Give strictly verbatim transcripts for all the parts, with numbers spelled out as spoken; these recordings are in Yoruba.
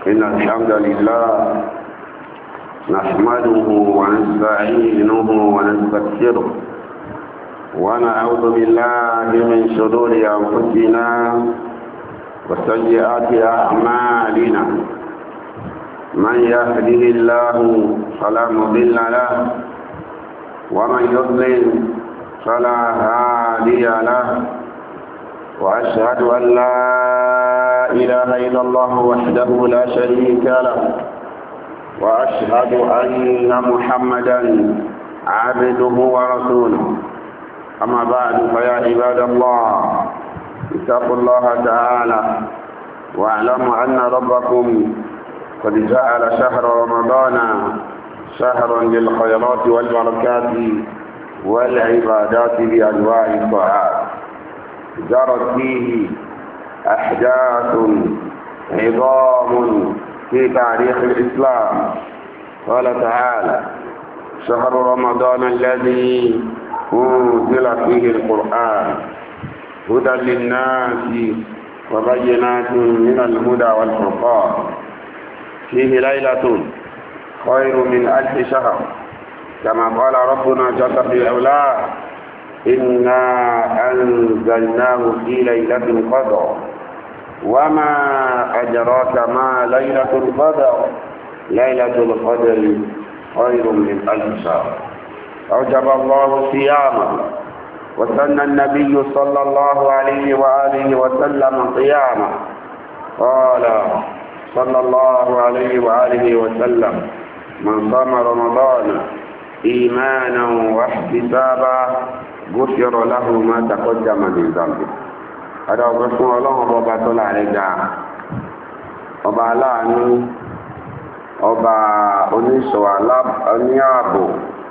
إن الحمد لله نحمده ونستعينه ونستغفره ونعوذ بالله من شرور أنفسنا وسيئات أعمالنا من يهده الله فلا مضل له ومن يضلل فلا هادي له وأشهد أن لا إله إلا الله وحده لا شريك له وأشهد أن محمدا عبده ورسوله أما بعد فيا عباد الله اتقوا الله تعالى واعلموا أن ربكم قد جعل شهر رمضان شهرا للخيرات والبركات والعبادات بأنواع الطاعات جرت فيه أحداث عظام في تاريخ الإسلام. قال تعالى: شهر رمضان الذي أنزل فيه القرآن هدى للناس وبينات من الهدى والفرقان فيه ليلة خير من ألف شهر كما قال ربنا جل في علاه: إنا أنزلناه في ليلة القدر وما أدراك ما ليلة القدر ليلة القدر خير من ألف شهر. أوجب الله صيامه وسن النبي صلى الله عليه وآله وسلم قيامه. قال صلى الله عليه وآله وسلم: من صام رمضان إيمانا واحتسابا غفر له ما تقدم من ذنبه. هذا هو الله ọba tó láàrin ga, ọba aláàánú, ọba oníṣọ́ oníààbò,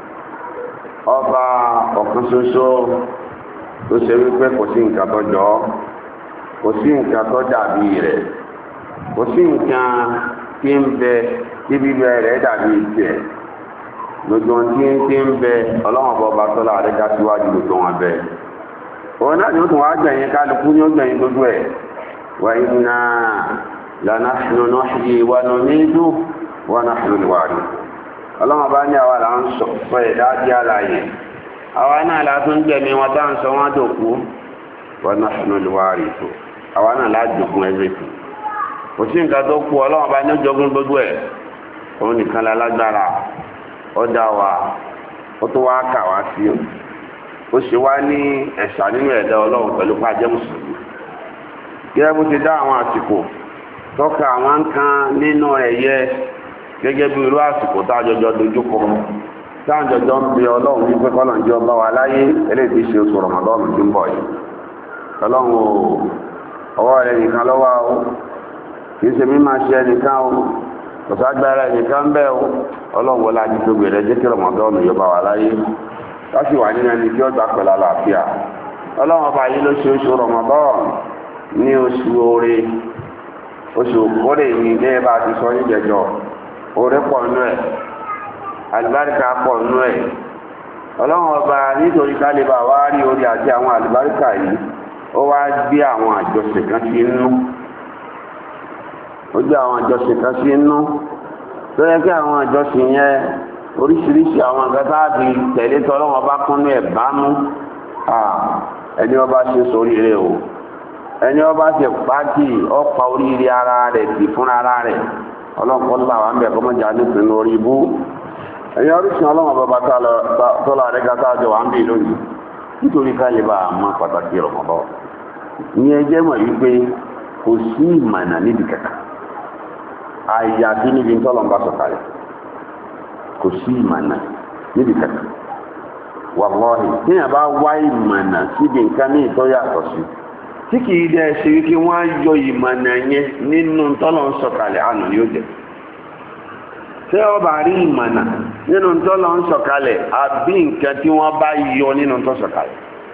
ọba ọ̀kan ṣoṣo tó ṣe wípé kò sí nǹkan tó jọ, kò sí nǹkan tó dàbí rẹ̀, kò sí nǹkan tí ń bẹ tí bíbẹ rẹ̀ dàbí tiẹ̀. Gbogbo tí ń tí ń bẹ ọlọ́wọ́n bọba tó láàrin ga síwájú gbogbo wọn bẹ. Òun náà ni ó tún wá gbẹ̀yìn kálukú ní ó gbẹ̀yìn gbogbo ẹ̀. Wa inna lanahnu nuhyi wa numiitu wa nahnu al-warith. Ọlọ́wọ́n bá ní àwa là ń sọ ẹ̀dá di àlàyé. Àwa náà la tún gbẹ̀mí wọn tá à ń sọ wọn dòkú. Wa nahnu al-warith. Àwa náà la jogún everything. Kò sí nǹkan tó kú ọlọ́wọ́n bá ní ó jogún gbogbo ẹ̀. Òun nìkan la lágbára. Ó dá wa, ó tó wá kà wá sí o. Ó ṣe wá ní ẹ̀ṣà nínú ẹ̀dá ọlọ́run pẹ̀lú pàjẹ́ mùsùlùmí. Gẹ́gẹ́ bó ti dá àwọn àsìkò tọ́ka àwọn nǹkan nínú ẹ̀yẹ gẹ́gẹ́ bí irú àsìkò tá a jọjọ dojúkọ tá a jọjọ ń bi ọlọ́run wípé kọ́lọ̀ ń jẹ́ ọba wa láyé eléyìí ti ṣe oṣù Ramadan tí ń bọ̀ yìí. Ọlọ́run o, ọwọ́ rẹ̀ nìkan lọ́wọ́ o, kì í ṣe mí máa ṣe ẹnìkan o, kò ságbára ẹnìkan bẹ́ẹ̀ o. Ọlọ́run wọlé ají tó gbèrè jẹ́ kí Ramadan yọba wa láyé káṣí wà nínú ẹni tí ó gbà pẹ̀lú àlàáfíà. Ọlọ́run ọba yìí ló ṣe oṣù Ramadan ní oṣù oore, oṣù kórè ní ilé bá ti sọ níjẹjọ. Oore pọ̀ nínú ẹ̀, àlùbáríkà pọ̀ nínú ẹ̀. Ọlọ́run ọba nítorí kálíbà wá rí orí àti àwọn àlùbáríkà yìí, ó wá gbé àwọn àjọṣe kan sí inú. Ó gbé àwọn àjọṣe kan sí inú tó yẹ kí àwọn àjọṣe yẹn oríṣiríṣi àwọn àgbàtà àti tẹ̀lé tọ́lọ́wọ́n bá kún ní ẹ̀bá mú. Ẹni ọba ṣe sóríire o, ẹni ọba ṣe pàtì ọ̀pá oríire ara rẹ̀ tì fún ara rẹ̀. Ọlọ́pọ̀ làwọn ń bẹ̀ kọ́mọ́jà nípìnlẹ̀ orí ibú. Ẹni oríṣi ọlọ́wọ́n bàbá tọ́lá rẹ̀ gàtà àjọ wà ń bì lónìí nítorí káyé bá a mọ pàtàkì Ramadan. Ní ẹjẹ́ mọ̀ wípé kò sí ìmọ̀nà níbi kẹta àyàfi níbi tọ́lọ́mbà sọ̀kalẹ̀. Kò sí ìmọ̀nà níbi kẹta. Wàlọ́hì tíyàn bá wá ìmọ̀nà síbi nǹkan ní ìtọ́ yàtọ̀ sí tí kìí dẹ́ ṣe wípé wọ́n á yọ ìmọ̀nà yẹn nínú tọ́lọ̀ ń sọ̀kalẹ̀ àná ni ó jẹ́. Ṣé ọ bá rí ìmọ̀nà nínú tọ́lọ̀ ń sọ̀kalẹ̀ àbí nǹkan tí wọ́n bá yọ nínú tọ́ sọ̀kalẹ̀?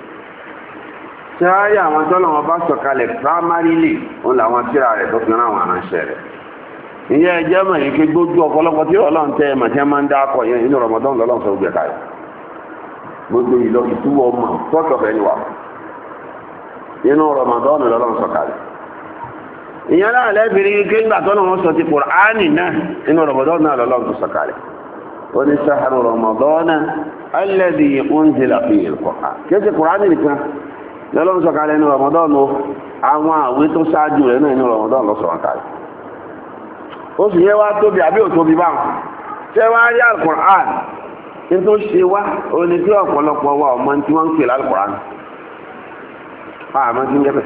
Ṣé ayé àwọn tọ́lọ̀ wọn bá sọ̀kalẹ̀ primarily òun làwọn tíra rẹ̀ tó fi rán àwọn aránṣẹ́ rẹ̀. Ìyẹn ẹjẹ́ mọ̀ yìí pé gbójú ọ̀pọ̀lọpọ̀ tí Ọlọ́run tẹ́ ẹ̀mọ̀ tí wọ́n máa ń dákọ̀ yẹn nínú Ramadan lọ́lọ́run sọ gbẹ̀ka yìí. Gbogbo ìlọ ìtúwọ̀ mọ̀ tọ́tọ̀ fẹ́ ni wà. Nínú Ramadan lọ́lọ́run sọ kalẹ̀. ìyẹn náà lẹ́bìnrin ké ńgbà tó lọ́wọ́ sọ ti Kùránì náà inú Ramadan náà lọ́lọ́run tó sọ̀kalẹ̀ ó ní shahru Ramadan alladhi unzila fihi al-Qur'an kéèsì Kùránì nìkan lọ́lọ́run sọ̀kalẹ̀ inú Ramadan àwọn àwé tó ṣáájú rẹ̀ náà inú Ramadan ló sọ̀kalẹ̀ ó sì yẹ wá tóbi àbí ò tóbi báwọn ṣé wá rí al-Qur'an ní tó ṣe wá ó ní tí ọ̀pọ̀lọpọ̀ wa ọmọ tí wọ́n ń pè lálùkùrán àmọ́ tí ń jẹ́ bẹ̀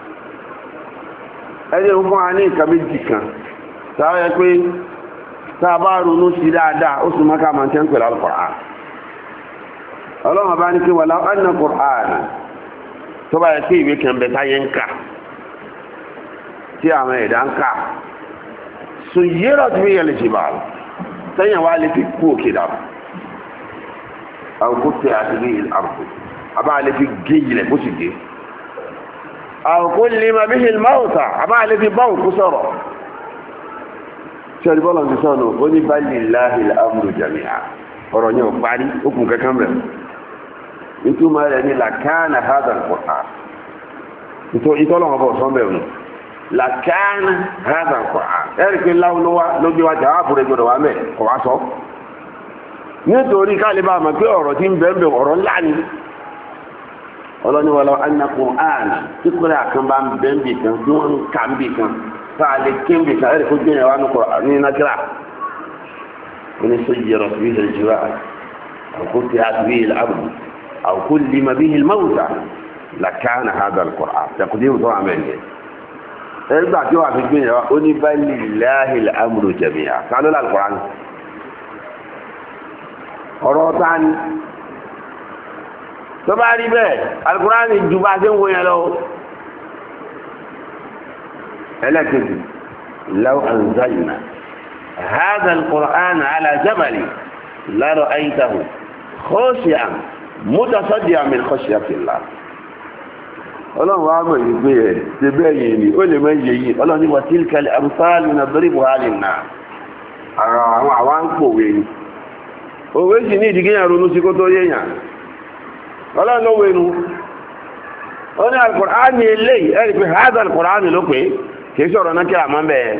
ẹni fún wa ní nǹkan méjì kan sáà yẹ pé tá a bá ronú sí dáadáa ó sì mọ́ká máa ń tẹ́ ń pè lálùkùrán ọlọ́run bá ní kí wà láwọn ẹ̀nà Qur'an tó bá yẹ kí ìwé kan bẹ táyé ń kà tí àwọn ẹ̀dá ń kà sùyẹ́rọ̀ tí wọ́n yẹ lè ṣe bàálù sẹ́yìn wa lè fi kú òkè dàbọ̀ àwọn kó tẹ àti bí àrùkù àbá lè fi gé ilẹ̀ bó sì gé àwọn kó lè máa bí hìl máwùtà àbá lè fi bá òkú sọ̀rọ̀ ṣẹ́ni bọ́lá ti sọ̀nù ó ní bá lè láhìl amru jami'a ọ̀rọ̀ yẹn ò parí ó kún kankan bẹ̀rẹ̀ nítorí rẹ̀ ní làkánà hadal Qur'an ìtọ́lọ́wọ́ bọ̀ sọ́n bẹ̀rẹ̀ làkánà hadal Qur'an ẹ̀rì pé láwùlọ́wà lójú wa jà á fúre gbọdọ̀ wà mẹ́ kọ̀ wá sọ nítorí kálíbà mọ̀ pé ọ̀rọ̀ tí ń bẹ̀rẹ̀ ọ̀rọ̀ ńlá ni ọlọ́niwọlọ́ anna Qur'an tí kúrẹ́ àkàn bá ń bẹ̀rẹ̀ kan tí wọ́n ń kà ń bì kan tá a lè ké ń bì kan ẹ̀rì kó gbé yẹn wá ní nàkírà oníṣòjìrọ̀ sí ilẹ̀ jùlọ àkókò tí a ti bí ilẹ̀ àbùkù àkókò lè má bí ilẹ̀ mọ́wùtà làkàna hàdà Qur'an tẹkùdé tó wà mẹ́rin ẹgbà tí wọ́n fi gbé yẹn wá ó ní bá lillahi al-amru jami'a kálọ́ Qur'an ọ̀rọ̀ ta ni tó bá rí bẹ́ẹ̀ Al-Qur'ani ju bá ṣe ń wo yẹn lọ ẹlẹ́kẹ̀ẹ́jì law anzalna hadha al-Qur'an ala jabal la ra'aytahu khashi'an mutasaddian min khashyati Allah ọlọ́run wa mọ̀ yìí pé ẹ̀ ṣe bẹ́ẹ̀ yìí ni ó lè mọ iye yìí ọlọ́run ní wa tilka al-amthal nadribuha lin-nas àwọn àwọn ń pòwe ni òwe sì ní ìdíkíyàn ronú sí kó tó yéèyàn ọlọ́run ló wẹnu ó ní Al-Qur'ani eléyìí ẹ̀rí pé hadha Al-Qur'ani ló pé kìí sọ̀rọ̀ náà kí a máa bẹ̀ẹ́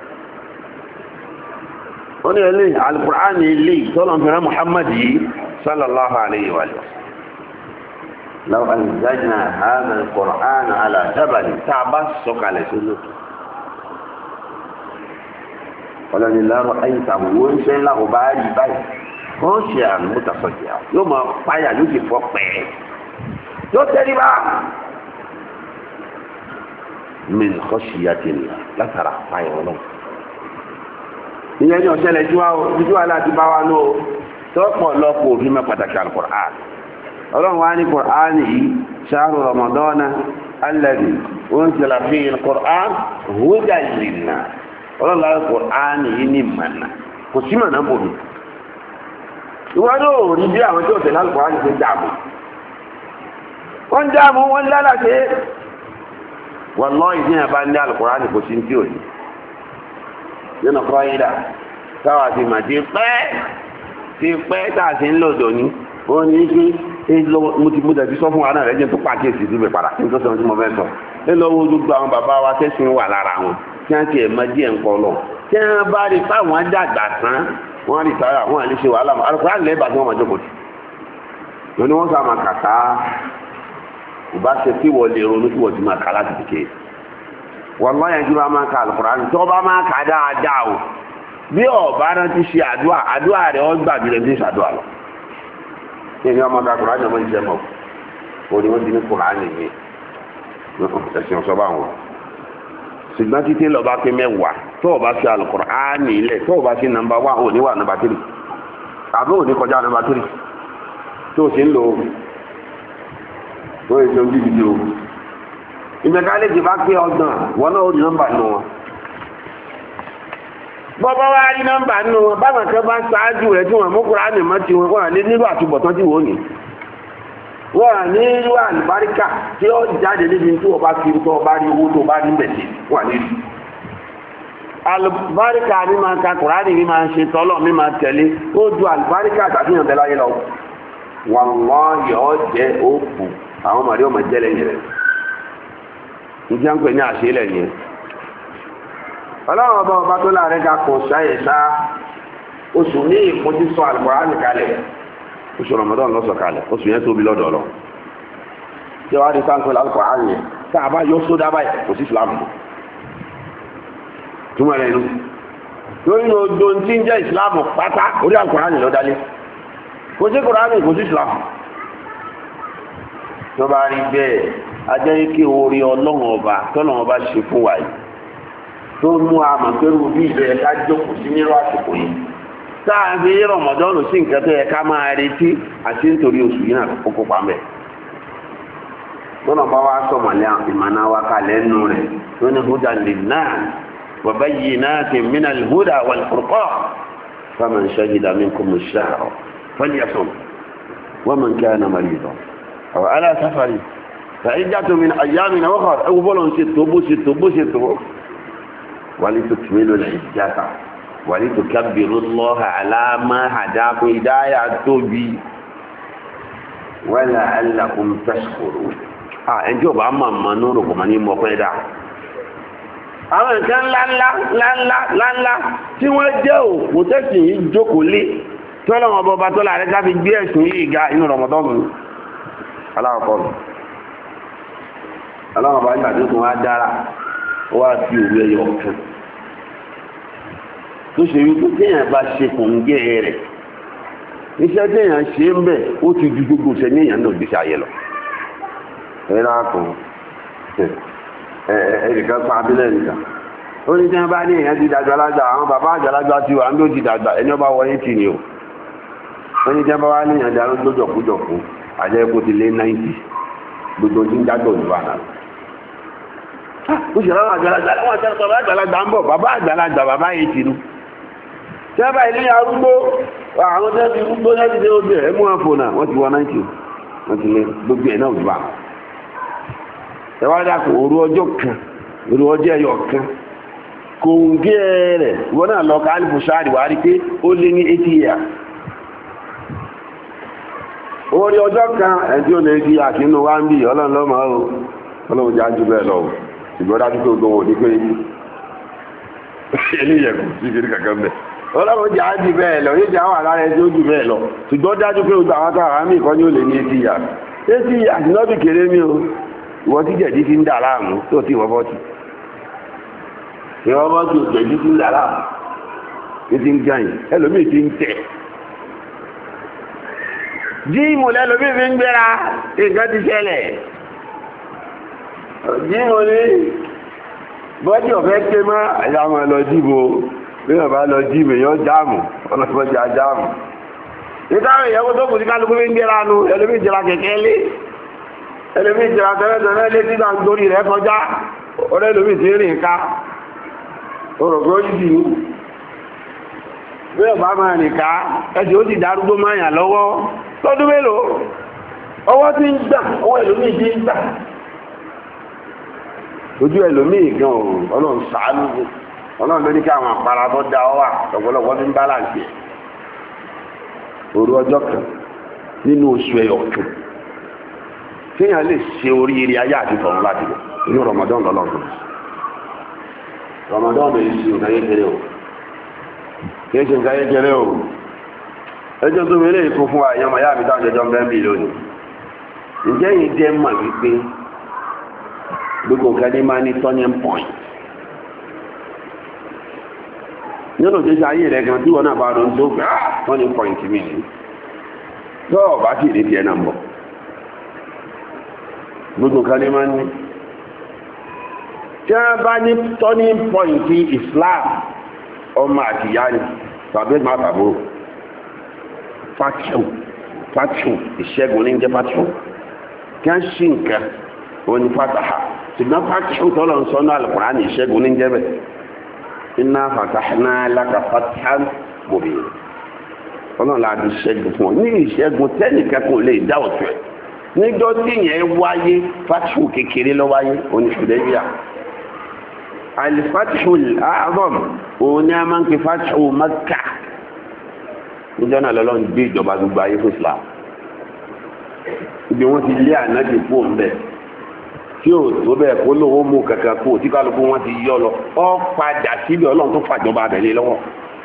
ó ní eléyìí Al-Qur'ani eléyìí tọ́lọ̀ fẹ́ràn Muhammad yìí sallallahu alayhi wa sallam law anzalna hadha Al-Qur'ana ala jabal tá a bá sọ̀kalẹ̀ sí lókè ọlọ́ni lárọ̀ ayíṣàwò wọ́n ń ṣe ńlá ọba rí báyìí wọ́n ṣe àrùn mọ́tàfọ́jà yóò máa páyà yóò sì fọ́ pẹ́ẹ́ yóò tẹ́rí bá min khashyatillah látara páyà ọlọ́run. ìyẹn ní ọ̀sẹ̀ lẹ́jú wa o ojú wa láti bá wa lọ tọ́pọ̀ lọ́pọ̀ òfin mẹ́ pàtàkì al-Qur'an ọlọ́run wa ní Qur'an yìí shahru Ramadana alladhi unzila fihi al-Qur'an hudan lin-nas ọlọ́lá Kùránì yìí ní ìmọ̀nà kò sí mọ̀nà bòmí ìwọ́n náà rí bí àwọn tí ó tẹ̀lé Kùránì ṣe dààmú wọ́n dààmú wọ́n lálàṣẹ wọ́n lọ́ ìdí yẹn bá ní Kùránì kò sí tí ò ní nínú kọ́ yìí dà táwa ti mà ti pẹ́ ti pẹ́ tá a sì ń lòdò ní ó ní kí mo ti mú dẹ̀bí sọ fún wa náà rẹ̀ jẹ́ tó pàkíyèsí síbẹ̀ padà kí n tó sọ tí mo fẹ́ sọ ẹ lọ́wọ́ gbogbo àwọn bàbá wa tẹ̀sìn wà lára wọn tí wọ́n ti ẹ̀ mọ díẹ̀ ń kọ́ lọ tí wọ́n bá rí fáwọn dàgbà tán wọ́n rí sára wọ́n àlè ṣe wàhálà mọ́ alùpùpù àlẹ́ ìbàdàn wọn máa jókòó tì lóní wọ́n sá máa kàkà ìbá ṣe kí wọ́n lè ronú kí wọ́n ti máa kà láti dìke wọ́n lọ́yẹ̀ tí wọ́n máa ka alùpùpù àti tí wọ́n bá máa kà dáadáa o bí ọ̀bá náà ti ṣe àdúrà àdúrà rẹ̀ wọ́n gbà bí rẹ̀ ti ṣe àdúrà lọ. kí ni wọ́n máa ka kùránì ọmọ ìṣẹ́ mọ̀ kò ní wọ́n ti ní kùránì mi ẹ̀sìn ọ̀ṣọ́ bá wọn ṣùgbọ́n títí lọ bá pé mẹ́wàá tó o bá ṣe Al-Qur'ani ilẹ̀ tó o bá ṣe nàmbà wá ò ní wà nàmbà tírì àbí ò ní kọjá nàmbà tírì tó o ṣe ń lò ó tó o ṣe ń bíbí o ìmẹ̀kálẹ́jì bá pé ọgbọ̀n wọn náà ó rí nọ́mbà nù wọn. bọ́bá wá rí nọ́mbà nù wọn báwọn kan bá ṣáájú rẹ̀ tí wọ́n mú Kùránì mọ́ ti wọn wọ́n lé nílò àtúbọ̀tán tí wọ́n ní wọ́n ní irú àlùbáríkà tí ó jáde níbi tí wọ́n bá fi tó ọba rí owó tó bá rí bẹ̀tì wà nílùú. àlùbáríkà ní máa ka Kùránì ní máa ṣe tọ́lọ̀ ní máa tẹ̀lé ó ju àlùbáríkà àtàfihàn bẹ́ẹ̀ láyé lọ. wọ́n lọ́ yọ jẹ́ òkú àwọn màrí ọmọ jẹ́ lẹ́yìn rẹ̀. ìjẹ́ ń pè ní àṣẹ lẹ́yìn ọlọ́run ọba ọba tó láàrin ga kò sáyẹ̀ sá oṣù ní ìpójú sọ Al-Qur'ani kalẹ̀ oṣù Ramadan ló sọ kalẹ̀ oṣù yẹn tóbi lọ́dọ̀ lọ tí wàá di sáńkọ́ Al-Qur'ani yẹn tá a bá yọ sódà báyìí kò sí Islam túmọ̀ rẹ̀ inú lórí odò tí ń jẹ́ Islam pátá orí Al-Qur'ani ló dálé kò sí Qur'ani kò sí Islam tó bá rí bẹ́ẹ̀ ajẹ́ kí orí ọlọ́run ọba tọ́lọ́run ọba ṣe fún wa yìí tó mú àmọ̀ pẹ̀lú bí ìbẹ̀rẹ̀ ká jókòó sí nírọ̀ àsìkò yìí táà fi Ramadan sí nǹkan tó yẹ ká máa retí àti nítorí oṣù yìí náà kókó pamẹ́ tọ́lọ́run bá wá sọ̀mọ̀lẹ́ ìmọ̀nà wa kalẹ̀ nù rẹ̀ tó ní hudan linnas wa bayyinatin minal huda wal furqan faman shahida minkumu ash-shahra falyasum wa man kana maridan aw ala safarin فعدة من أيام أخرى أو بلون ستو بو ستو بو ستو ولتكملوا العدة ولتكبروا الله على ما هداكم هداية توبي ولعلكم تشكرون ah ẹjọ́ bá máa ma nóòrò kò máa ní mọ́ pẹ́ dà àwọn nǹkan ńláńlá ńláńlá ńláńlá tí wọ́n jẹ́ òkú tẹ́sì yìí jókòó lé tọ́lọ́wọ́n bọba tọ́lá rẹ̀ ká fi gbé ẹ̀sùn yìí ga inú Ramadan aláwọ̀kọ́ mi aláwọ̀ bá nígbà tó tún wá dára ó wá fi òwe ẹyọ kan tó ṣe wípé téèyàn bá ṣe kò ń gé rẹ̀ iṣẹ́ téèyàn ṣe ń bẹ̀ ó ti ju gbogbo ṣe ní èèyàn náà gbèsè ayé lọ. ẹ lákùn ẹ ẹnìkan pa abílẹ̀ nìkan ó ní tí wọ́n bá ní èèyàn ti dàgbà lágbà àwọn bàbá àgbàlagbà ti wà ń ló ti dàgbà ẹni ọba wọlé tì ní o wọ́n ní tí wọ́n bá wá ní èèyàn darú lójọkújọkú àjẹkù ti lé náìtì gbogbo tí ń jágbọ̀ òdùbà náà ó ṣe láwọn àgbàlagbà láwọn àgbàlagbà ń bọ̀ bàbá àgbàlagbà bàbá yìí ti nú tí wọ́n bá ilé arúgbó àwọn tó ti rúgbó láti dé ojú ẹ̀ mú àpò náà wọ́n ti wọ náìtì wọ́n ti lé gbogbo ẹ̀ náà òdùbà ẹ wá dà kó òru ọjọ́ kan òru ọjọ́ ẹyọ kan kò ń gé rẹ̀ ìwọ náà lọ káàlìfù sáàrì wà rí pé ó lé ní eighty years orí ọjọ́ kan ẹ̀dí ò lè fi àkínú wá ń bí ọlọ́run lọ́mọ ọ́ ọlọ́run já jù bẹ́ẹ̀ lọ ṣùgbọ́n dájú pé ogun òní pé eléyẹ̀kù sí kiri kankan bẹ́ẹ̀ ọlọ́run já jù bẹ́ẹ̀ lọ yóò já wà lára ẹjọ́ jù bẹ́ẹ̀ lọ ṣùgbọ́n dájú pé ogun àwọn táwọn àmì ìkọ́ni ò lè ní eighty years eighty years náà bí kéré mi o ìwọ tí jẹ̀dí fi ń dà láàmú tó ti wọ́ bọ́tì ìwọ bọ́tì jẹ̀dí fi ń dà láàmú ní ti ń gbàyìn ẹlòmíì ti ń tẹ̀ jíìmù lẹ́lòmíì fi ń gbéra nǹkan ti ṣẹlẹ̀ jíìmù ní bọ́tì ọ̀fẹ́ ké mọ́ àyàmọ̀ lọ jíìmù bí wọ́n bá lọ jíìmù yọ jáàmù ọlọ́pọ̀jà jáàmù nítorí ìyàwó tó kù sí kálukú fi ń gbéra nu ẹlòmíì jẹra kẹ̀kẹ́ lé ẹlòmíì jẹra tẹ́lẹ̀tẹ́lẹ̀ lé tí náà ń torí rẹ̀ kọjá ọ̀rẹ́ ẹlòmíì ti rìn ká orògbó yìí bí ọba máa rìn ká ẹsẹ̀ ó sì darúgbó máa yàn lọ́wọ́ lọ́dún mélòó ọwọ́ tí ń gbà ọwọ́ ẹlòmíì tí ń gbà ojú ẹlòmíì gan ọlọ́run ṣàánú ọlọ́run ló ní kí àwọn àpárá tó da ọ wà ọ̀pọ̀lọpọ̀ ní bálàǹsì òru ọjọ́ kan nínú oṣù ẹyọ kan kéèyàn lè ṣe oríire ayé àti tọ̀run láti lọ inú Ramadan lọ́lọ́run Ramadan lè ṣe nǹkan kékeré o kìí ṣe nǹkan kékeré o ẹjọ́ tó mẹ́lẹ̀ ikú fún àyàn ọmọ yáà mi dáhùn jẹjọ́ bẹ́ẹ̀ bí lónìí ǹjẹ́ yìí jẹ́ mọ̀ wípé gbogbo nǹkan ní máa ní turning point nínú ìgbésí ayé rẹ̀ gan tí wọ́n náà bá ronú tó gbà turning point mi ni tó ọ̀bá sì rí tiẹ̀ náà bọ̀ gbogbo nǹkan ní máa ní tí wọ́n bá ní turning point Islam ọmọ àti ìyá ni tàbí máa bàbó fàtíhù fàtíhù ìṣẹ́gun ní jẹ́ fàtíhù kí a ṣí nǹkan wọn ni fàtàhà ṣùgbọ́n fàtíhù tọ́lọ̀ ń sọ ní Al-Qur'ani ní ìṣẹ́gun ní jẹ́ bẹ̀ inna fatahna laka fathan mubina ọlọ́run láti ṣẹ́gun fún ọ ní ìṣẹ́gun tẹ́nìkan kò lè dá ọ̀tún ẹ̀ níjọ́ tí yẹn wáyé fàtíhù kékeré lọ wáyé oníṣùdẹ́bíà alifatihul a'zam òun ni a máa ń pe fatihu Makka níjọ́ náà lọ́lọ́ ń gbé ìjọba gbogbo ayé fún Islam ibi wọ́n ti lé ànábì fún òun bẹ́ẹ̀ tí ò tó bẹ́ẹ̀ kó lówó mú kankan kó tí kálukú wọn ti yọ lọ ọ padà síbi ọlọ́run tó fàjọba abẹ́lé lọ́wọ́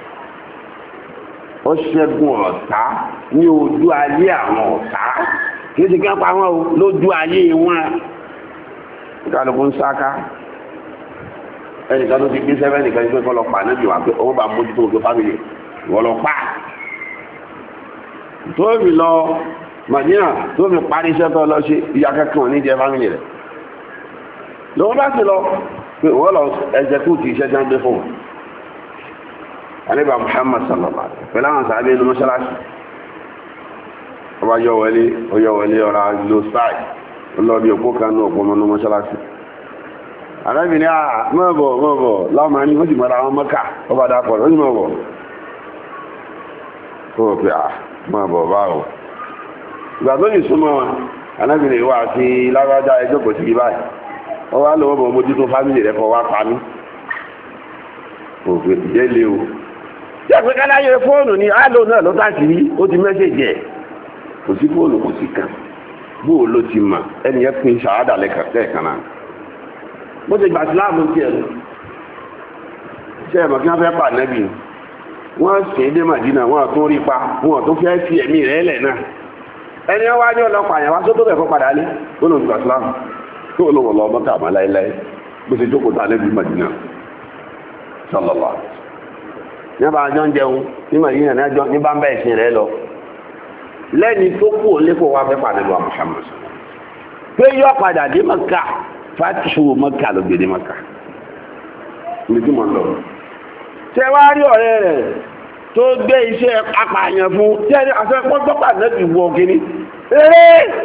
ó ṣẹ́gun ọ̀tá ní ojú ayé àwọn ọ̀tá kì í ṣe kí wọ́n pa wọn o lójú ayé wọn kálukú ń sáká ẹnìkan tó ti gbé sẹ́fẹ́ nìkan ní pé kọ́ lọ pa níbi wà pé owó bá mójútó òkè fámìlì wọ́n lọ pa tóbi lọ Màdínà tóbi parí iṣẹ́ tó lọ ṣe ìyá kankan ní jẹ fámìlì rẹ̀ lọ́wọ́ bá ti lọ pé wọ́n lọ ẹ̀jẹ̀ kú ti iṣẹ́ jẹ́ ń gbé fún wọn alẹ́bà Muhammad sallallahu alaihi pẹ̀lú àwọn sàábé inú mọ́ṣáláṣí ọba yọ wọlé ọyọ wọlé ọ̀rá lo sáì ọlọ́bí òpó kan ní òpó mọ́nú mọ́ṣáláṣí arábìnrin àà mọ́bọ̀ mọ́bọ̀ láwọn ní ó sì mọ́ra àwọn mọ́kà ọba dápọ̀ ó sì mọ́bọ̀ ó rò pé à mọ́bọ̀ báwọ̀ ìgbà tó yìí súnmọ́ wọn arábìnrin wà sí lágbájá ẹjọ́ kò sí báyìí ó wá lọ́wọ́ bọ̀ mójútó fámìlì rẹ̀ kọ́ wá pa mí òfin ìjẹ́ lé o tí a pé káláyé fóònù ni áàlò náà ló tàbí rí ó ti mẹ́sẹ̀jì ẹ̀ kò sí fóònù kò sí kan bóò ló ti mà ẹnìyẹn pín ṣàádà lẹ́ẹ̀kan náà bó ti gbà síláàmù tí ẹ̀ lọ ṣe ẹ̀mọ̀ kí wọ́n fẹ́ pa nẹ́bì wọ́n sì dé Màdínà wọ́n tó rí pa wọ́n tó fẹ́ fi ẹ̀mí rẹ̀ lẹ̀ náà ẹni wọ́n wá ní ọlọ́pàá yẹn wá tó tó bẹ̀ fọ́ padà lé ó lòun gbà síláàmù tó olówó lọ ọmọ kàmá láéláé bó ti jókòó tá nẹ́bì Màdínà sọlọ́lá ní bá jọ ń jẹun ní Màdínà ní bá ń bá ìsìn rẹ̀ lọ lẹ́ni tó kú olékòó wá fẹ́ pàdé lọ Muhammad pé yọ padà dé Mẹ́kà fàtíṣù Mẹ́kà ló gbèdé Mẹ́kà ní tí mo lọ ṣe wá rí ọ̀rẹ́ rẹ̀ tó gbé iṣẹ́ apààyàn fún tí ẹni àfẹ́pọ́gbọ́pà náà ti wọ kíní eré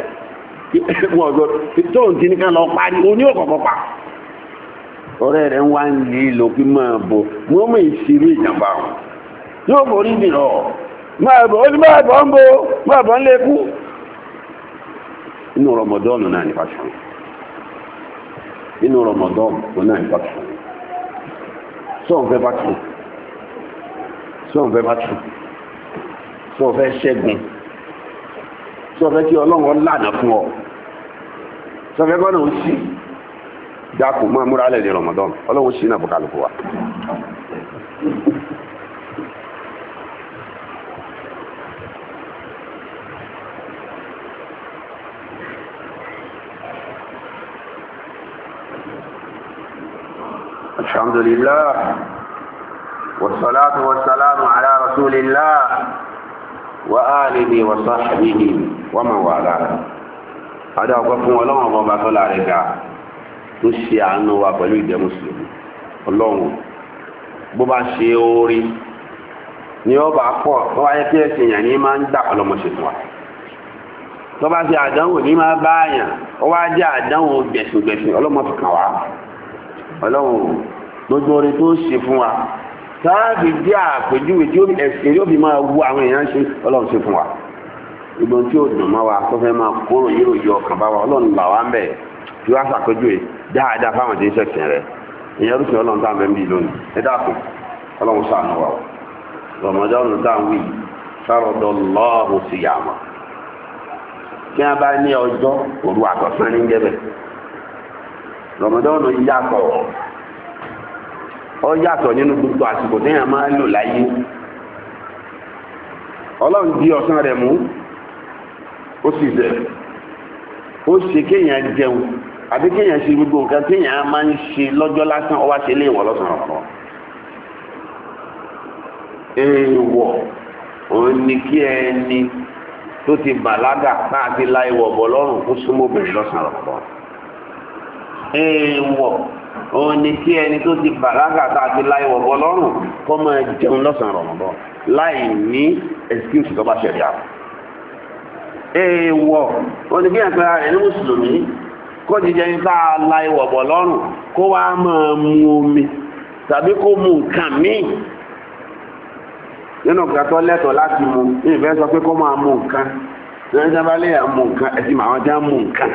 tó ń tí ní ká lọ parí oní òkọ̀kọ̀ pa ọ̀rẹ́ rẹ̀ ń wá ń lè lò kí máa bọ̀ wọ́n mọ̀ ìṣirò ìjàmbá wọn yóò borí bìrọ̀ máa bọ̀ ó ní máa bọ̀ ń bo máa bọ̀ ń lékú inú rọmọdọ́ọ̀nù náà ní pàṣẹ inú rọmọdọ́ọ̀nù náà ní pàṣẹ sọ́ọ̀fẹ́ pàṣẹ sọ́ọ̀fẹ́ pàṣẹ sọ́ọ̀fẹ́ ṣẹ́gun sọ́ọ̀fẹ́ kí ọlọ́run lànà fún ọ sọ́ọ̀fẹ́ kọ́nà ó sì dákùn máa múra lẹ̀ ní rọmọdọ́ọ̀nù ọlọ́run sí náà bùkálùkù wa الحمد لله والصلاة والسلام على رسول الله وآله وصحبه ومن والاه هذا وقف ولو ما بطل عليك تشي عنه وقالوا يا مسلم Ọlọ́run bó bá ṣe orí ni ó bá pọ̀ tó wáyé tí ẹ̀sìn yàn ní máa ń dà ọlọ́mọṣẹ́ fún wa tó bá ṣe àdánwò ní máa bá àyàn ó wá jẹ́ àdánwò gbẹ̀sùgbẹ̀sùn ọlọ́mọ fi kàn wá Ọlọ́run gbogbo orí tó ṣe fún wa sáàbì jẹ́ àpèjúwe tí ẹ̀sìn yóò fi máa wú àwọn èèyàn ṣe Ọlọ́run ṣe fún wa ìgbọ́n tí ó dùn mọ́ wa tó fẹ́ máa kóró yírò yọ ọkàn bá wa Ọlọ́run là wá ń bẹ̀ tí wá ṣàpèjúwe dáadáa fáwọn tí ń ṣẹ̀sìn rẹ̀ ìyẹn rúṣin Ọlọ́run tá à ń bẹ́ ń bì lónìí ẹ dákun Ọlọ́run ṣàánú wa Ramadan ọ̀run tá à ń wí sárọ̀dọ̀ lọ́ọ̀hún sí yàmà kí wọ́n bá ní ọjọ́ òru àtọ̀sán ní jẹ́bẹ̀ Ramadan ọ̀run yàtọ̀ ọ yàtọ̀ nínú gbogbo àsìkò téèyàn máa lò láyé Ọlọ́run di ọ̀sán rẹ̀ mú ó sì zẹ̀ ó ṣe kéèyàn jẹun àbí kéèyàn ṣe gbogbo nǹkan téèyàn máa ń ṣe lọ́jọ́ lásán ọwá ṣe léèwọ̀ lọ́sàn-án ọ̀pọ̀ èèwọ̀ òun ni kí ẹni tó ti bàlágà náà ti la ìwọ̀ bọ̀ lọ́rùn kó súnmọ́ obìnrin lọ́sàn-án ọ̀pọ̀ èèwọ̀ òun ni kí ẹni tó ti bàlágà náà ti la ìwọ̀ bọ̀ lọ́rùn kó máa jẹun lọ́sàn-án ọ̀pọ̀ láì ní excuse tó bá ṣẹlẹ̀ àwọn èèwọ̀ òun ni kí ẹni pẹ́ra rẹ̀ ní mùsùlùmí kó jíjẹ ní sáà la ìwọ̀ bọ̀ lọ́rùn kó wá máa mu omi tàbí kó mu nǹkan míì nínú nǹkan tó lẹ́tọ̀ọ́ láti mu ní ìfẹ́ sọ pé kó máa mu nǹkan ní ẹjọ́ bá lè mu nǹkan ẹ̀sìn àwọn jẹ́ mu nǹkan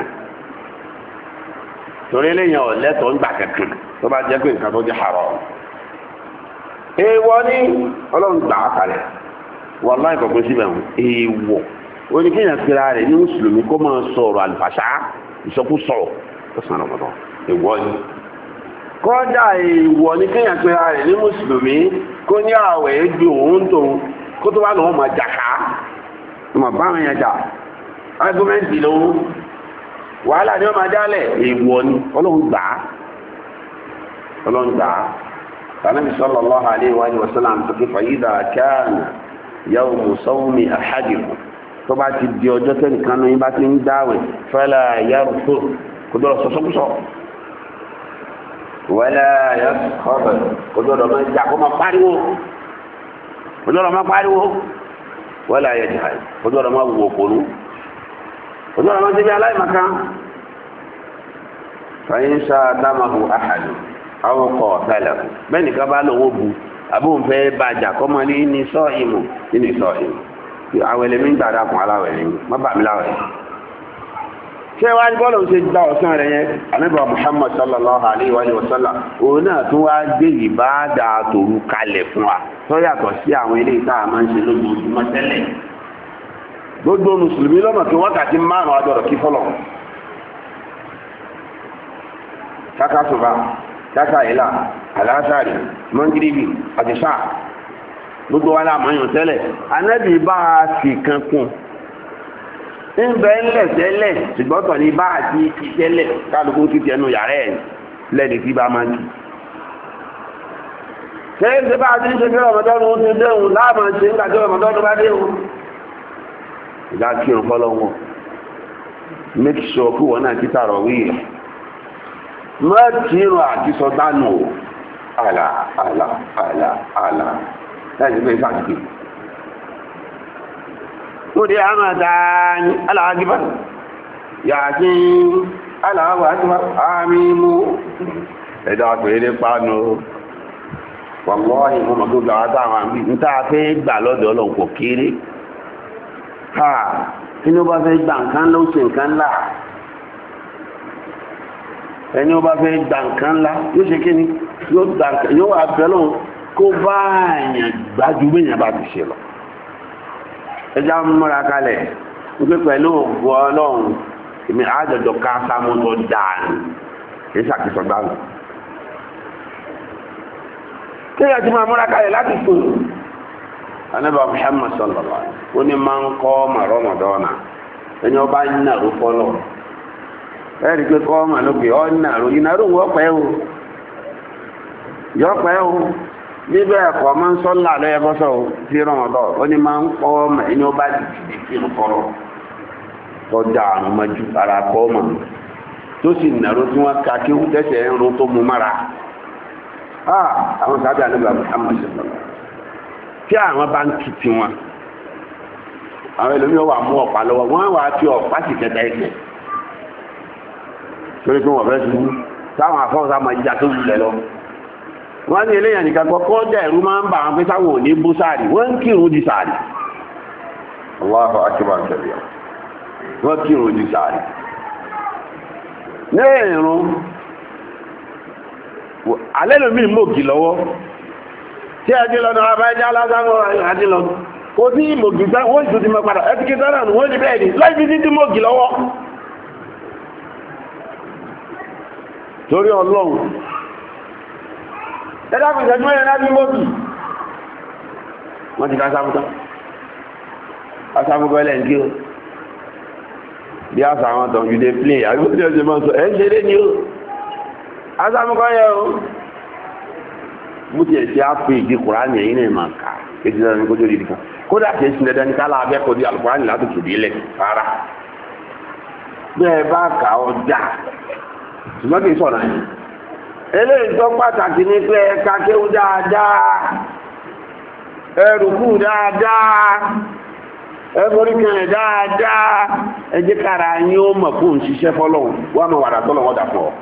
torí lẹ́yìn ọ̀ lẹ́tọ̀ọ́ ń gbà kankan tó bá jẹ́ pé nǹkan tó jẹ́ haram èèwọ̀ ní Ọlọ́run gbà á kalẹ̀ wallahi ìkọ̀kọ̀ síbẹ̀ wọn èèwọ̀ ó ní kéèyàn fira rẹ̀ ní mùsùlùmí kó máa sọ̀rọ̀ àlùfàṣà ìsọkúsọ lọ́sàn Ramadan ìwọ ni kọ́dà ìwọ ní kéèyàn pé ara rẹ̀ ní mùsùlùmí kó ní àwẹ̀ ju òun tóun kó tó wá lọ́wọ́ máa jàká máa bá àwọn yẹn jà ágúmẹ́ǹtì lòun wàhálà ni wọ́n máa dálẹ̀ ìwọ ni ọlọ́run gbà á ọlọ́run gbà á Ànábì sallallahu alaihi wa sallam tó kí fàyídà kana yawmu sawmi ahadikum tó bá ti di ọjọ́ tẹ́nìkan náà yín bá ti ń dáwẹ̀ fala yarfuth kò dọ̀rọ̀ sọ́sọ́kúsọ wala yaskhab kò dọ̀rọ̀ máa jà kó máa pariwo kò dọ̀rọ̀ máa pariwo wala yajhal kò dọ̀rọ̀ máa wò kòrú kò dọ̀rọ̀ máa débi aláìmọ̀ká fa in sha'atamahu ahadun aw qatalahu bẹ́ẹ̀ nìkan bá lọ́wọ́ bu àbóhùn fẹ́ bàjà kọ́mọ ní ní sọ ìmù nínú ìsọ ìmù àwọn ẹlẹ́mí ń gbàdá kùn aláwẹ̀ ní má bà mí láwẹ̀ ṣé wá ní bọ́ọ̀lù ṣe gba ọ̀sán rẹ̀ yẹn Ànábì Muhammad sallallahu alayhi wa sallam òun náà tún wá gbé ìbáàdà tòru kalẹ̀ fún wa tó yàtọ̀ sí àwọn ilé ìta máa ń ṣe lójoojúmọ́ tẹ́lẹ̀ gbogbo mùsùlùmí lọ́nà tó wákàtí márùn-ún àjọ̀rọ̀ kí fọ́lọ̀ kákàtúbà kákà ìlà àlásàrì mọ́ngíríbì àti sáà gbogbo wa láàmú yàn tẹ́lẹ̀ Ànábì bá a sì kan kún ń bẹ ńlẹ̀ tẹ́lẹ̀ ṣùgbọ́n tọ̀ ní bá a ti kí tẹ́lẹ̀ kálukú ti tẹnu yàrá ẹ̀ lẹ́ni tí bá máa kí. ṣé ṣe bá a ti ń ṣe kí ọmọdọ́nù ó ti déhùn láàmú ṣe ń gbàgbé ọmọdọ́nù bá déhùn. ìjà kírun fọlọ́ wọn make sure kí wọn náà ti tààrọ̀ wíyà má kírun àti sọ dánù àlà àlà àlà àlà láti gbé ìfàkì ó dé àmàdáni aláàgbà yàtí aláàgbà àmìmú ẹ̀dà pẹ̀lẹ́ pánú wàlọ́ọ̀hì mọ́mọ̀ tó gbà wátà àwọn àmì ní tàà fẹ́ gbà lọ́dọ̀ Ọlọ́run kò kéré ha tí ní ó bá fẹ́ gbà nǹkan ló ṣe nǹkan ńlá ẹni ó bá fẹ́ gbà nǹkan ńlá yóò ṣe kí ni yóò wà bẹ́lọ́n kó bá àyàn gbájú méyàn bá ti ṣe lọ ẹjá múra kalẹ̀ wípé pẹ̀lú ògbó Ọlọ́run èmi àjọjọ ká sámú tó dáa ní ìṣàkíṣọ gbáàmù kí ẹ ti máa múra kalẹ̀ láti fún Ànábì Muhammad sallallahu alaihi wasallam ó ní máa ń kọ́ ọmọ Ramadan ẹni ọba ń nàró fọ́lọ̀ ẹ̀rí pé kọ́ ọmọ lókè ọ́ nàró ìnàró wọ́n pẹ́ o yọ pẹ́ o níbẹ̀ ẹ̀kọ́ máa ń sọ́lá lẹ́yẹbọ́sọ̀ sí Ramadan ó ní máa ń kọ́ ọmọ ẹni ọba dìde sí ìfọ́lọ̀ tọ́jà àrùn mọ́jú ara kọ́ ọmọ tó sì nàró tí wọ́n ka kí wọ́n tẹ̀sẹ̀ ń ro tó mú mára àwọn sábẹ́ àníbà Muhammad sallallahu tí àwọn bá ń kìtì wọn àwọn ẹlòmíràn wà mú ọ̀pá lọ́wọ́ wọ́n wà á fi ọ̀pá sì kẹta ẹsẹ̀ torí pé wọ́n fẹ́ ṣubú táwọn afọ́nsá máa jíjà tó wulẹ̀ lọ wọ́n ní eléyàn nìkan kọ́kọ́ jẹ́ ẹ̀rú máa ń bà wọn pé sáwọn ò ní bú sáàrì wọ́n ń kírun di sáàrì Allahu akbar kabira wọ́n kírun di sáàrì ní ìrún alẹ́ lómi mògì lọ́wọ́ tí a jẹ́ lọ́nà àbájá alásáwọ̀ àti lọ kò sí mògì tán wọ́n ìtò ti mọ́ padà ẹ́tíkẹ́ tánà wọ́n ní bẹ́ẹ̀ ni láìsí sí tí mògì lọ́wọ́ torí Ọlọ́run ẹ̀dàkùn ìṣẹ́jú mẹ́rin láti mògì wọ́n ti ká sáfútán asáfúgbẹ́lẹ̀ ń kí o bí àṣà àwọn tàn you dey play àbí tí ó ṣe máa sọ ẹ̀ ń ṣeré ni o asáfúgbẹ́ yẹ o bó ti ẹ̀ ṣe á fi ìdí Kùránì ẹ̀yìn náà máa kà ètò ìdáni kójú ìdí kan kódà kìí sin dandan ní kálá abẹ́kọ̀ọ́ di Al-Kùránì látòkè délẹ̀ rárá bí ẹ bá kà ọ dà ṣùgbọ́n kìí sọ̀rọ̀ yìí eléyìí tó pàtàkì ní pé ẹ ka kéwú dáadáa ẹ rùkú dáadáa ẹ borí kẹrẹ dáadáa ẹ jẹ́ kára yín ó mọ̀ fún òṣìṣẹ́ fọlọ́hún wọ́n á mọ̀ wàrà tọ́lọ́wọ́ dà pọ̀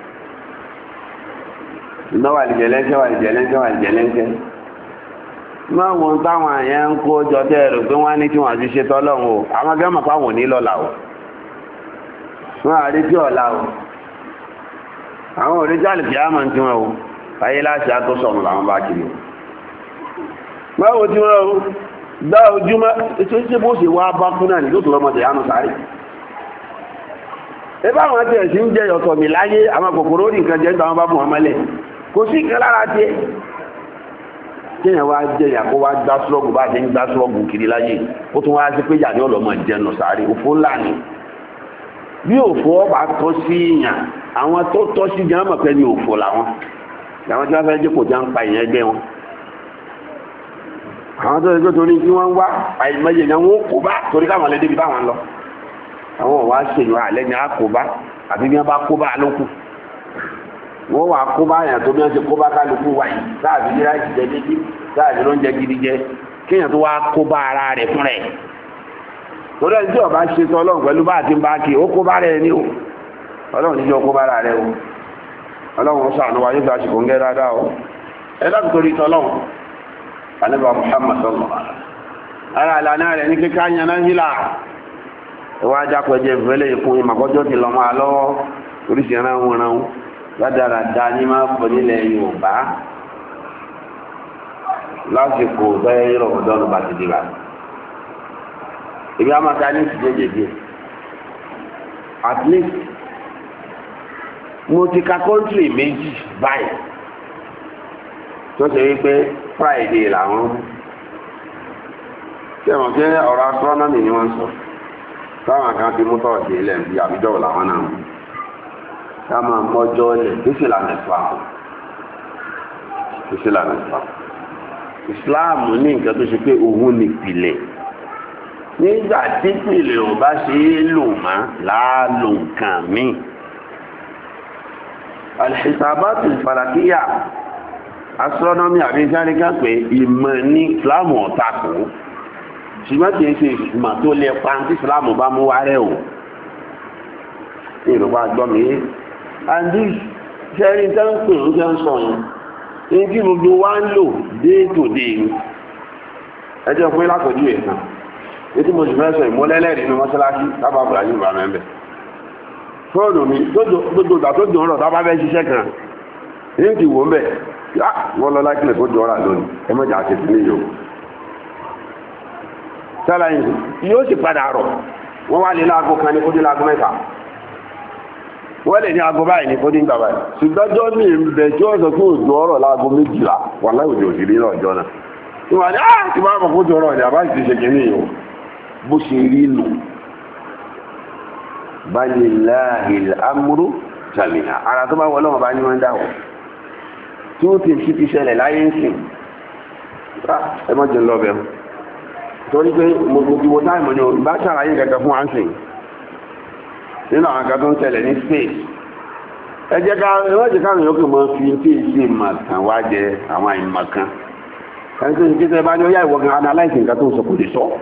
iná wà lè jẹ̀lẹ́ńkẹ́ wà lè jẹ̀lẹ́ńkẹ́ wà lè jẹ̀lẹ́ńkẹ́ máa wọn táwọn àyẹ́ ń kó jọ tẹ́ ẹ̀rù pé wọ́n ní kí wọ́n ti ṣe tọ́lọ́run o àwọn gẹ́mọ̀ páwọn ní lọ́la o wọ́n àrí tí ọ̀la o àwọn òrìjá lè fi àmà tí wọ́n o ayé láti àtó sọ̀rọ̀ làwọn bá kiri máa tí wọ́n o gbá ojúmọ́ ètò ìṣẹ́ bó ṣe wá bá kú náà ní lóòtọ́ lọ́mọdé yánu sáré ẹ bá àwọn tiẹ̀ sí ń jẹ ọ̀tọ̀ mi láyé àwọn kòkòrò orí nǹkan jẹ́ nígbà wọn bá bù wọn mọ́lẹ̀ kò sí nǹkan lára tiẹ̀ kéèyàn wá jẹ ìyà kó wá gbá sọ́ọ̀gù bá ti ń gbá sọ́ọ̀gù kiri láyé ó tún wá sí pé yà ní ọlọ́mọ jẹun sáré òfó ńlá ni bí òfò ọba tọ́ sí ìyàn àwọn tó tọ́ sí jẹ́ mọ̀ pé ní òfò làwọn àwọn tí wọ́n fẹ́ jẹ́ kò já ń pa ìyẹn ẹgbẹ́ wọn àwọn tó ṣe torí tí wọ́n ń wá àìmọye ni wọ́n kó bá torí káwọn lè débi báwọn lọ àwọn ò wá ṣèyàn àlẹ́ ni a kó bá àbí bí wọ́n bá kó bá lókù wọ́n wà kó bá yàn tó bí wọ́n ṣe kó bá kálukú wà yìí láàbí ní láti jẹ dédé láàbí ló ń jẹ gidi jẹ kéèyàn tó wá kó bá ara rẹ̀ fún rẹ̀ torí ẹni tí ọba ṣe tọ́ ọlọ́run pẹ̀lú bá àti ń bá kí ó kó bá rẹ̀ ní o ọlọ́run níjọ́ kó bá rẹ̀ o ọlọ́run ṣàánú wa yóò fi àṣìkò ń gẹ́ dáadáa o ẹ láti torí tọ́lọ́run alẹ́bà Muhammad sọ́lọ́ ara ìlànà rẹ̀ ní kíká yan náà hílà ìwà ajápẹ̀jẹ̀ ìfẹ́lẹ̀ ìkún ìmọ̀kọ́jọ́ ti lọ máa lọ́wọ́ oríṣi ẹran wọn ran ládàradà ní máa pọ̀ nílẹ̀ Yorùbá lásìkò bẹ́ẹ̀ yọ̀rọ̀ ọ̀dọ́nù bá ti dìgbà ìbí amaka ní ìsìjẹ́jẹ́jẹ́ at least mo ti ka kọ́ńtírì méjì báyìí tó ṣe wípé Friday làwọn tí ẹ̀wọ̀n pé ọ̀rọ̀ astronomy ni wọ́n sọ táwọn kan ti mú tọ́ọ̀dé ilẹ̀ bí àbíjọ́ làwọn náà ká máa mọ́jọ́ ilẹ̀ tó sì lànà Islam tó sì lànà Islam Islam ní nǹkan tó ṣe pé òun nìpìlẹ̀ nígbà tí ìpìlẹ̀ ò bá ṣe é lò má láàlò nǹkan míì alìsàbátì fàlàkíyà astronomy àbí ìsáríkà pé ìmọ̀ ní Ìsìláàmù ọ̀tàkù ṣùgbọ́n kì í ṣe ìmọ̀ tó lè pa tí Ìsìláàmù bá mú wárẹ̀ o ìrọ̀pá gbọ́mí and this ṣẹ́rí tẹ́ ń pè ń jẹ́ ń sọ yẹn ní kí gbogbo wa ń lò day to day ẹjọ́ fún ìlàkọ̀jú ẹ̀ náà ètí mo sì fẹ́ sọ ìmọ́lẹ́lẹ́rìí ní mọ́ṣáláṣí lábàbà yìí bá mẹ́bẹ̀ fóònù mi gbogbo ìgbà tó dùn ọ̀rọ̀ tó bá fẹ́ ṣiṣẹ́ kan ní ti wò ń bẹ̀ wọ́n lọ láìpẹ́ tó dùn ọ̀rọ̀ lónìí ẹ mọ́jà àti ìpínlẹ̀ yòó sálàyìn yóò sì padà rọ̀ wọ́n wá lè láago kan ní kó dé láago mẹ́ta wọ́n lè ní aago báyìí ní kó dé gbà báyìí ṣùgbọ́jọ́ mi ń bẹ̀ tí wọ́n sọ pé òjò ọ̀rọ̀ láago méjìlá wà láì òjò òsì náà jọ náà ìwà ní àà tí wọ́n á kó jọ ọ̀rọ̀ ní àbáyé ti ṣe kìíní yìí bó ṣe rí nù balillahi al-amru jami'a ara tó bá wọ́n lọ́wọ́ bá ní wọ́n dáwọ̀ tí ó ti fi ti ṣẹlẹ̀ láyé ń sìn ẹ mọ́ jẹ́ lọ bẹ̀rù torí pé mo ti wo táìmù ní bá ṣàlàyé gẹ́gẹ́ fún ánsìn nínú àwọn kan tó ń ṣẹlẹ̀ ní space ẹ jẹ́ ká ẹwọ́jẹ́ káàrin yóò kí mọ́ fi tí ìṣe màkàn wá jẹ àwọn àìmọ̀kan ẹni tó ń kí tẹ́ bá ní ó yá ìwọ̀gan analyze nǹkan tó ń sọ kò lè sọ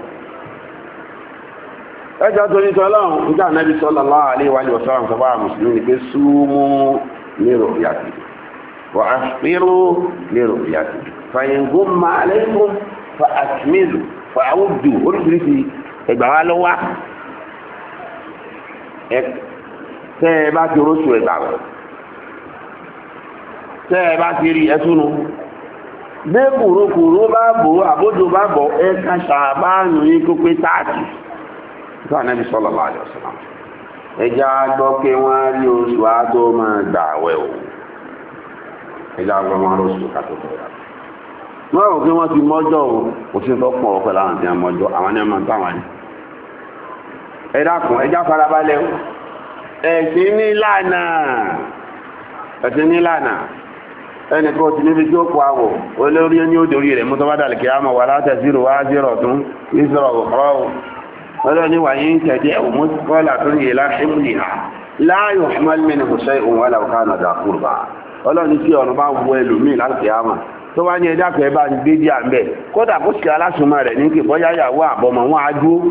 ẹjọ́ tó ní sọ́lọ́run nígbà Ànábì sallallahu alaihi wa sallam sọ fáwọn mùsùlùmí ni pé súnmú li ru'yati wa afṭiru li ru'yati fa in ghumma alaykum fa akmilu fa awuddu oríṣiríṣi ẹgbà wa lọ wá tẹ́ ẹ bá ti róṣù ẹgbà rẹ̀ tẹ́ ẹ bá ti rí ẹtúnu bí kùrukùru bá bò àbójú bá bọ̀ ẹ ká ṣàbánu yín kó pé táàtì tó Ànábì sallallahu alaihi wasallam ẹjá gbọ́ pé wọ́n rí oṣù àtó máa gbà wẹ̀ o ẹjá gbọ́ wọn rí oṣù kàtó tó yà wọ́n rò pé wọ́n ti mọ́jọ́ o kò sí tó pọ̀ ọ̀pẹ̀ láwọn ti mọ́jọ́ àwọn ẹ̀mọ́ táwọn ni ẹ dákun ẹjá farabalẹ̀ o ẹ̀sìn nílànà ẹ̀sìn nílànà ẹni kó ti níbi tí ó kọ àwọ̀ olórí ní ó dorí rẹ̀ mú tó bá dàlẹ̀ kí á mọ̀ wà látẹ̀sírò wá zírọ̀ tún ìsọ̀rọ̀ ọ̀rọ̀ ọlọ́ni wà yí ń tẹ̀jẹ́ òmúkọ́lá tó rí ìlà ṣímùlì ha láàyò ṣmọ́lmìn hùsẹ́ òun wà láwùká nà dàkúrùbá ọlọ́ni tí ọ̀nà bá wọ ẹlòmí láti àmà tó wá ní ẹjákẹ́ bá ń gbé díà ń bẹ̀ kódà kó sì alásùnmọ́ rẹ̀ ní kí bọ́yá yàwó àbọ̀mọ̀ wọn á dúó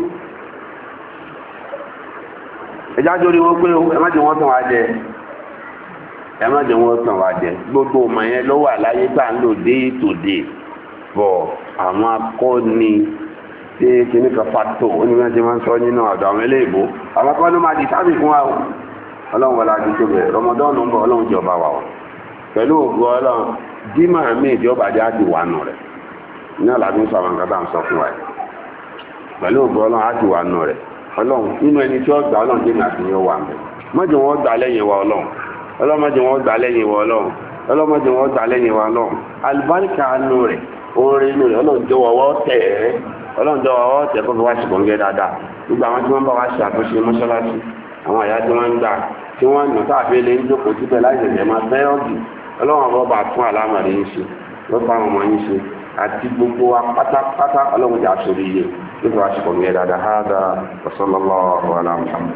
ẹjájọ́ rí wọ́n pé ẹmọ́jẹ́ wọ́n tàn wá jẹ ẹmọ́jẹ́ wọ́n tàn wá jẹ gbogbo ọmọ yẹn ló wà láyé tá ń lò dé tòde bọ̀ àwọn akọni tí kìíní kan fàtó onímọ̀ tí wọ́n ń sọ nínú ọ̀dọ̀ àwọn eléèbó àwọn akọni máa di sábì fún wa o ọlọ́run wọlé àdúgbò bẹ̀ rọmọdọ́ọ̀nù ń bọ̀ ọlọ́run jọba wa o pẹ̀lú ògùn ọlọ́run dímà mí ìjọba jẹ́ àti wà nù rẹ̀ ní àlàbí sọ àwọn kátà ń sọ fún wa yìí pẹ̀lú ògùn ọlọ́run àti wà nù rẹ̀ ọlọ́run nínú ẹni tí ó gbà ọlọ́run jẹ́ nàbí ni ó wà mẹ́ mọ́jọ wọn gbà lẹ́yìn wa ọlọ́run ọlọ́mọdé wọn gbà lẹ́yìn wa ọlọ́run ọlọ́mọdé wọn gbà lẹ́yìn wa ọlọ́run alùbáríkà nù rẹ̀ oore inú rẹ̀ ọlọ́run jẹ́ wọ́wọ́ tẹ̀ ẹ́ ọlọ́run jẹ́ wọ́wọ́ tẹ̀ kó fi wá ṣùgbọ́n gẹ́ dáadáa gbogbo àwọn tí wọ́n bá wá ṣe àtúnṣe mọ́ṣáláṣí àwọn àyà tí wọ́n ń gbà tí wọ́n nù táàfin lè ń jókòó síbẹ̀ láì ṣẹ̀ṣẹ̀ máa fẹ́ ọ̀gì ọlọ́run ọba bá fún àlámọ̀rí yín ṣe ló fa àwọn ọmọ yín ṣe àti gbogbo wa pátápátá ọlọ́run jà sórí iye ló fi wá ṣùgbọ́n gẹ́ dáadáa hádà wa sallallahu ala Muhammad.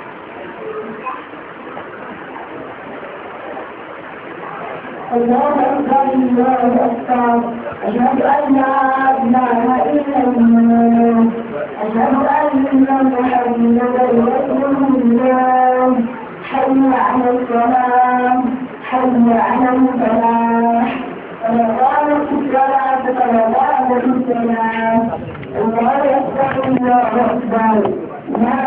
الله أكبر الله أكبر أشهد أن لا إله إلا الله أشهد أن محمدا رسول الله حي على الصلاة حي على الفلاح قد قامت الصلاة قد قامت الصلاة الله أكبر الله أكبر